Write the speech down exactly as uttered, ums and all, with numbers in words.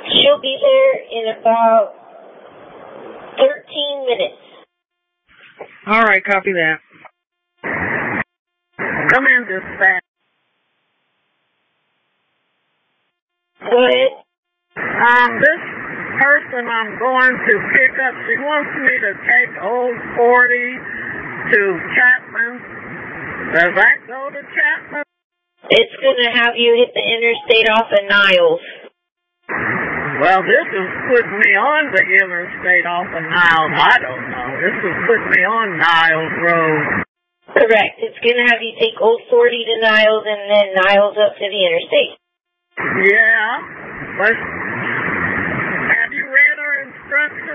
She'll be there in about thirteen minutes. All right, copy that. Come in, dispatch. Go ahead. Um, this person I'm going to pick up, she wants me to take Old forty to Chapman. Does that go to Chapman? It's going to have you hit the interstate off of Niles. Well, this is putting me on the interstate off of Niles. I don't know. This is putting me on Niles Road. Correct. It's going to have you take Old forty to Niles and then Niles up to the interstate. Yeah. But have you read our instructions?